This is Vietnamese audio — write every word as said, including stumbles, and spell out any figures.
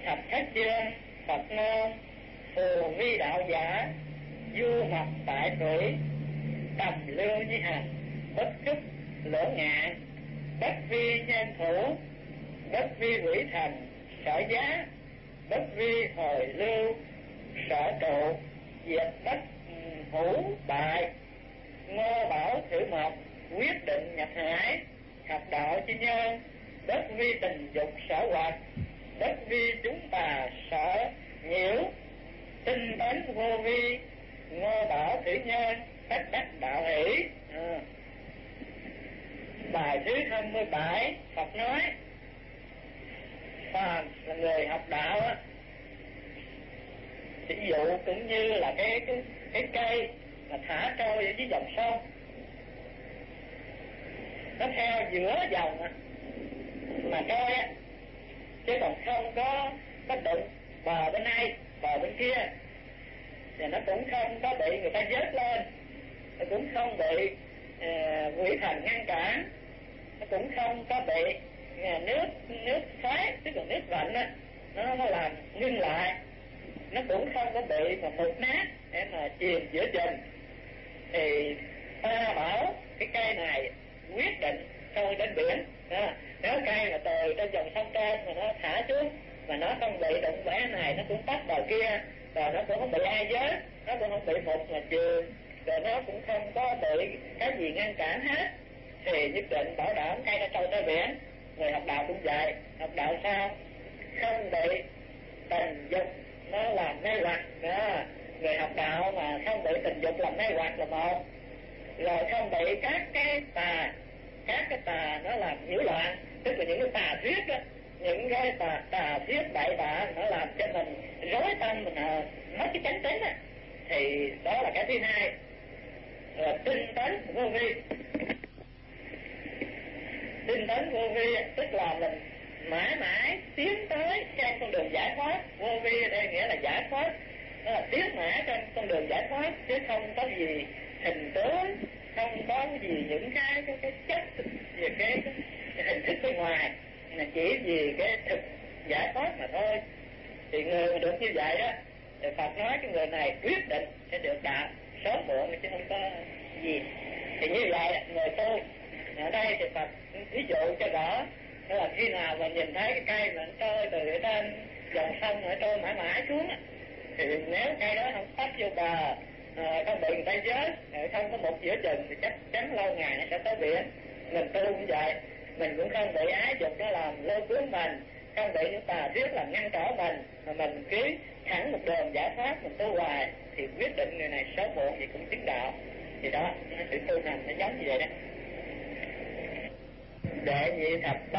thập thất chương Phật ngôn, phù vi đạo giả, du mập tại tuổi, tầm lưu như hành, bất trúc lỗ ngạn, bất vi nhân thủ, bất vi quỷ thần, sở giá, bất vi hồi lưu, sở trụ, diệt bất hữu bại, ngô bảo thử mộc, quyết định nhập hải, học đạo chi nhân, bất vi tình dục sở hoạt, bất vi chúng tà sở nhiễu, tinh tấn vô vi, ngô bảo thử nhân, tất đắc đạo hỷ. À. Bài thứ hai mươi bảy, Phật nói phàm là người học đạo á, ví dụ cũng như là cái cái cái cây mà thả trôi ở dưới dòng sông, nó theo giữa dòng á mà trôi á, chứ còn không có có đụng bờ bên này bờ bên kia, thì nó cũng không có bị người ta vớt lên, nó cũng không bị uh, quỷ thần ngăn cản, nó cũng không có bị uh, nước nước xoáy, tức là nước vạnh á, nó nó làm ngưng lại, nó cũng không có bị mà mục nát để mà chìm giữa chừng. Thì ta bảo cái cây này quyết định trôi đến biển. À, nếu cây mà từ trên dòng sông trên mà nó thả xuống mà nó không bị đụng bẻ này, nó cũng tắt vào kia, rồi nó cũng không bị ai vớt, nó cũng không bị mục mà chìm, rồi nó cũng không có bị cái gì ngăn cản hết, thì nhất định bảo đảm cây nó trôi tới biển. Người học đạo cũng vậy. Học đạo sao? Không bị tình dục nó làm mê hoặc. Đó, người học đạo mà không bị tình dục làm mê hoặc là một, rồi không bị các cái tà các cái tà nó làm nhiễu loạn, tức là những cái tà thuyết đó, những cái tà, tà thuyết bậy bạ nó làm cho mình rối tâm, mình à, mất cái chánh tính á, thì đó là cái thứ hai. Rồi tinh tấn vô vi, tinh tấn vô vi tức là mình mãi mãi tiến tới trên con đường giải thoát. Vô vi ở đây nghĩa là giải thoát, nó là tiến mãi trên con đường giải thoát, chứ không có gì hình tướng, không có gì những cái cái cái chất về cái, cái, cái hình thức bên ngoài, là chỉ vì cái thực giải thoát mà thôi. Thì người mà được như vậy á, thì Phật nói cái người này quyết định sẽ được đạo sớm muộn, chứ không có gì. Thì như vậy người tu ở đây thì Phật ví dụ cho rõ, đó là khi nào mà nhìn thấy cái cây mà nó trôi từ ở trên dòng sông ở trôi mãi mãi xuống á, thì nếu cây đó không tấp vô bờ, à, không bị người ta vớt, không có một giữa chừng, thì chắc chắn lâu ngày nó sẽ tới biển. Mình tu cũng vậy, mình cũng không bị ái dục nó làm lôi cuốn mình, không bị những tà thuyết làm ngăn trở mình, mà mình cứ thẳng một đường giải thoát, mình tu hoài, thì quyết định người này sớm muộn gì cũng chứng đạo. Thì đó, sự tu hành nó giống như vậy đó. Đệ nhị thập